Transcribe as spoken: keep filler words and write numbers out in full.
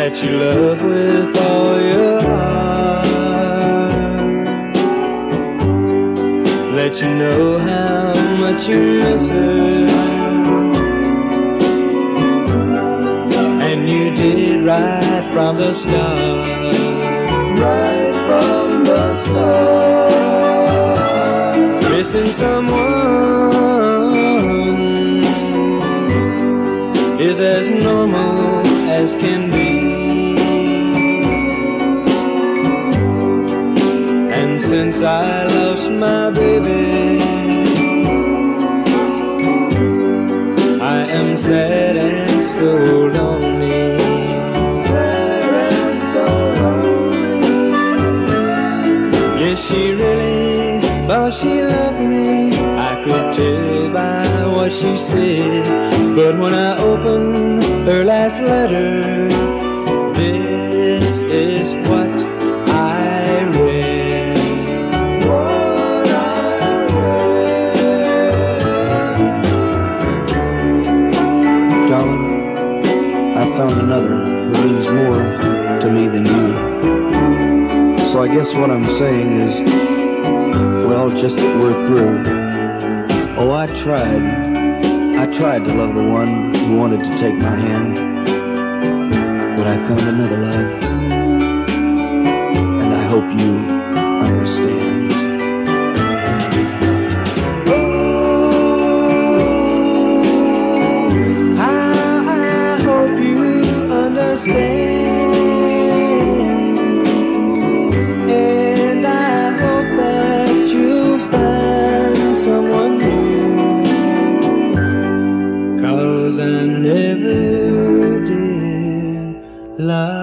that you love with all your heart. Let you know how much you miss her. And you did right from the start. Right from the start. Missing someone is as normal as can be. And since I lost my baby, I am sad and so lonely. Sad and so lonely. Yes, she really thought she loved me. I could tell by what she said. But when I opened her last letter, this is what I read. What I read. Darling, I found another who means more to me than you. So I guess what I'm saying is, well, just that we're through. Oh, I tried. I tried to love the one who wanted to take my hand, but I found another love, and I hope you understand. Oh, how I hope you understand, and I hope that you'll find someone new. 'Cause I never did lie.